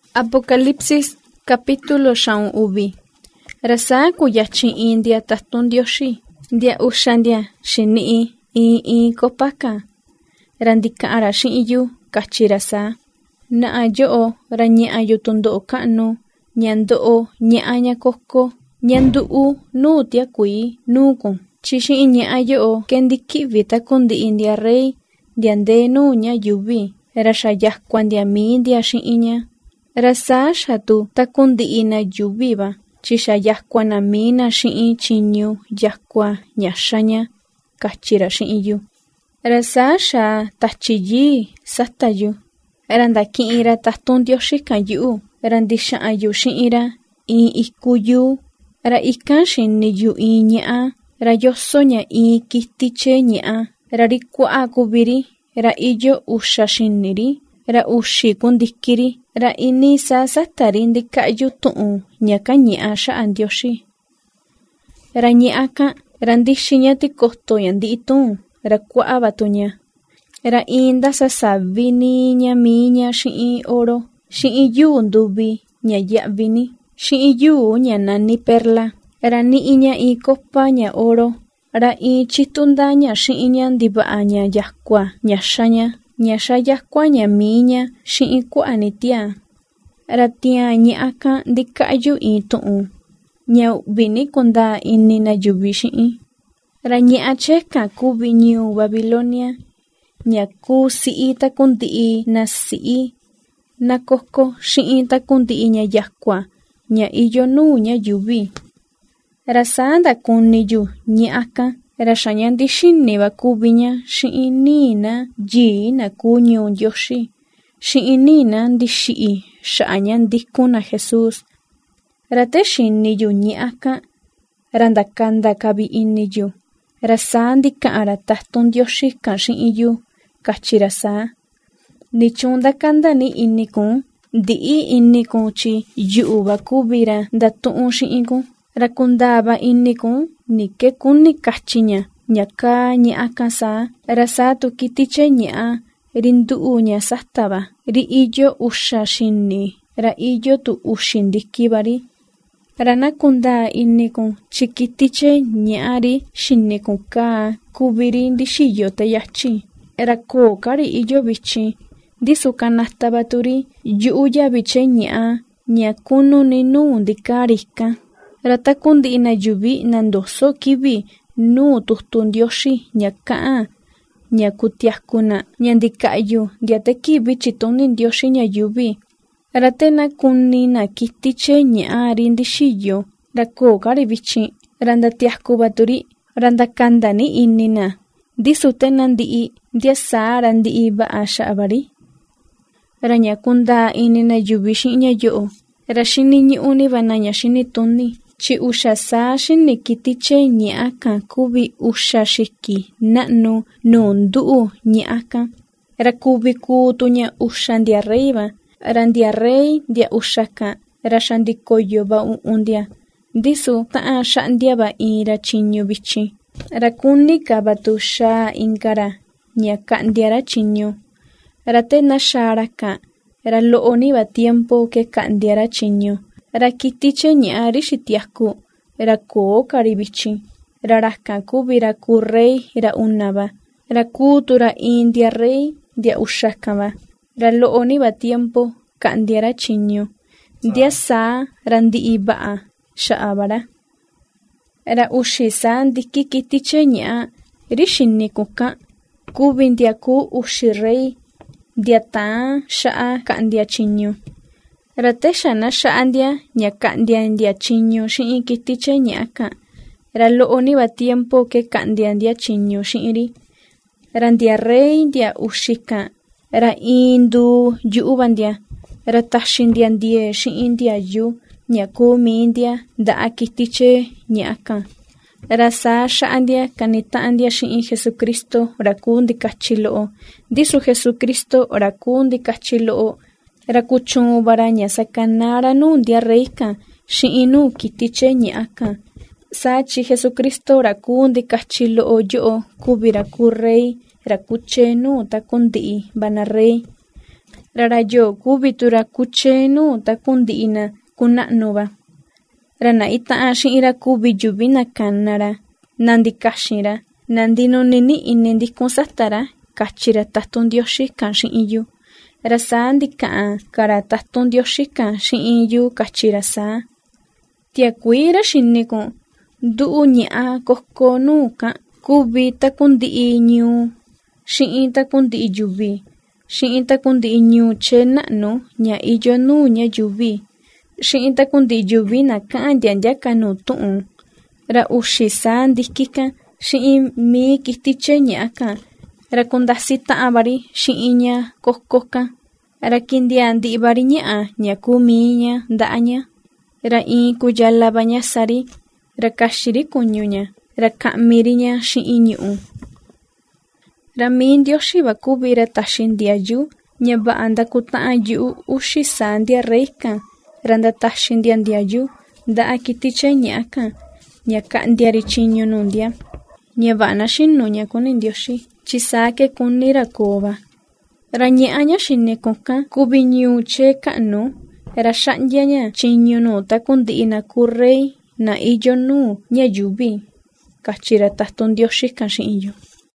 Apocalipsis capítulo shaun ubi. Rasa kuyachi india tatun dioshi. Dia ushandia shini i kopaka. Randika ara shiyu kachirasa. Na ayo ranya ayutundo kanu. Nyando nyanya koko. Nyandu nu tia kui nukun. Chishi inya ayo kendiki vita kundi india rey. Diande nu nya yubi. Rasha yahkwandia mi india shi inya. Rasa shatu takundi ina yubiba. Chisha yahkwa na mina shi'i chinyu yahkwa nyashanya kachira shi'iyu. Rasa sha tachiyi satayu. Randaki ira tahtun dioshika yu. Randisha ayu shi'ira i ikuyu. Ra ikan shinni yu i nyaa. Ra yosonya i kitiche nyaa. Ra rikwa kubiri. Ra iyo usha shinniri. Ra ushi kundikiri. Ra inisa satari ndika yu tu'u nyaka nyaa sha'an dioshi. Ra nyaaka randishinya tikosto yandi itu. Ra kwa batunya. Ra inda sasabi niña miña shi'i oro. Shi'i yu ndubi nya yabini. Shi'i yu nya nani perla. Ra ni'inya i kopa nya oro. Ra i chitundaña shi'i nya ndiba'a nya yahkwa nyashanya. Nyasha yahkwa nya miña shi'i kwa nitia. Ra tia nyaaka ndika yu i tu'u. Nya bini konda inina yubi shi'i. Ra nyaa cheka kubi New Babilonia. Nya ku si'i takundi na si'i. Na koko shi'i takundi nya yahkwa. Nya iyo nu nya yubi. Ra sanda kuni yu nyaaka. Ra shanya ndishini ba kubinya shi'i nina yi na kunyu yoshi. Shi'i nina ndishi'i sha'anya ndikuna Jesus. Ra te shini yu nyaaka. Ra ndakanda kabi ini yu. Ra sa ndika ara tahtun dioshi ka shi'i yu. Kachira sa. Nichunda kanda ni inikun. Di'i inikun chi yu ba kubira ndatu'un shi'inkun. Ra kundaba inikun. Nike kuni kachinya. Nyaka nyaaka sa. Ra sa tu kitiche nyaa. Rindu'u nya sahtaba. Ri iyo usha shinni. Ra iyo tu ushindikibari. Ra nakunda inikun chikitiche nyaari shinnikun ka kubiri ndishiyo te yachi. Ra kokari iyo bichi. Disu kanastabaturi yu'ya biche nyaa. Nyakunu ninu ndikarika. Ra takundi ina yubi nandoso kibi nu tuhtun dioshi nyakaa. Nyakutiahkuna nyandikayu diate kibi chitunin dioshi nya yubi. Ra tena kuni na kitiche nyaa rindishiyo. Ra kokari bichi. Randatiahku baturi. Randakandani inina. Disu tena ndi'i. Diasa randi'i ba'a sha'abari. Ra nyakunda inina yubi shi'nya yo. Ra shini nyi'uni bananya shini tuni. Chi usha sa shini kitiche nyaaka kubi usha shiki na'nu nundu'u nyaaka. Ra kubi kutunya usha ndia reiba. Ra ndia rei ndia ushaka. Ra shandikoyo ba undia. Disu ta'a sha'ndia ba ira chinyu bichi. Ra kuni kabatu sha inkara. Nyaka ndia ra chinyu. Ra tena sharaka. Ra lo'oni ba tiempo ke kandia ra chinyu. Ra kitiche nyaari shitiasku. Ra ko karibichi. Ra raka kubi ra ku rey ra unaba. Ra kutu ra india rey dia ushakaba. Ra lo'oni ba tiempo kandia ra chinyu. Dia sa randi'i ba'a sha'abara. Ra ushi sa ndiki kitiche nyaa. Rishinni kuka. Kubi ndia ku ushi rey. Dia ta sha'a kandia chinyu. Ra te shana sha'andia nya kandia ndia chinyu shi'i kitiche nyaaka. Ra lo'oni ba tiempo ke kandia ndia chinyu shi'iri. Ra ndia rey ndia ushika. Ra indu yu'u bandia. Ra tashindia ndie shi'i ndia yu. Nya kumi ndia da'a kitiche nyaaka. Ra sa sha'andia kanita'andia shi'i Jesucristo ra kundi kachilo'o. Disu Jesucristo ra kundi kachilo'o. Ra kuchun baraña sakanara nu ndia reika. Shi'i nu kitiche nyaaka. Sa chi Jesucristo ra kundi kachilo'o yo'o. Kubi ra ku rey. Ra kuche nu takundi'i bana rey. Rarayo kubitura kuchenu takundiina kuna'nuva. Rana ita'a xi'ira kubi yuvina kanara nandikaxira nandino nini inendi konsatara kachira tatun Dioxi kan xi'iyu. Rasa ndika'a kara tatun Dioxi kan xi'iyu kachira sa. Tiakuira xinniku du'u ña'a kokonu kan kubi takundi'i ñuu xi'in takundi'i yuvi. Xi'in takundi'i ñuu che na'nu ña iyo nuu ña yuvi. Xi'in takundi'i yuvi na ka'an ndiandiaka nuu tu'un. Ra uxi sa ndikika xi'in mi kiti che ña'aka. Ra kundasi ta'avari xi'in ña kokoka. Ra kindia ndi'vari ña'a ña kumiña nda'aña. Ra in kuyalava ña sari. Ra kaxiri kuñuña. Ra ka'miriña xi'in ñu'u. Ra min Dioxi va kubira taxindia yu ña va'a ndakuta'a yu'u uxi sa ndia reika. Ra ndataxindia ndia yu nda'a kiti che ña'aka ña ka'ndiari chiñu nundia. Ña va'a na xinuña kuni Dioxi chisake kunira kova. Ra ña'aña xinikuka kubi ñuu che ka'nu. Ra xa'ndiaña chiñu nu takundi'ina ku rey na iyo nuu ña yuvi. Kachira tatun Dioxi kan xi'iyu.